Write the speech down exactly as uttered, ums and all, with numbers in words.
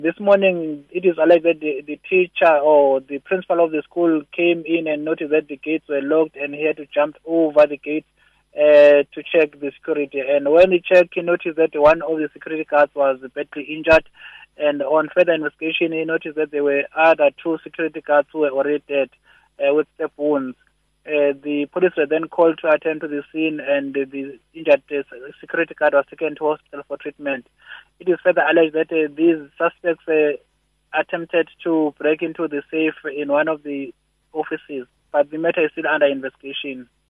This morning, it is alleged that the, the teacher or the principal of the school came in and noticed that the gates were locked and he had to jump over the gates uh, to check the security. And when he checked, he noticed that one of the security guards was badly injured. And on further investigation, he noticed that there were other two security guards who were already dead uh, with step wounds. Uh, the police were then called to attend to the scene, and uh, the injured uh, security guard was taken to hospital for treatment. It is further alleged that uh, these suspects uh, attempted to break into the safe in one of the offices, but the matter is still under investigation.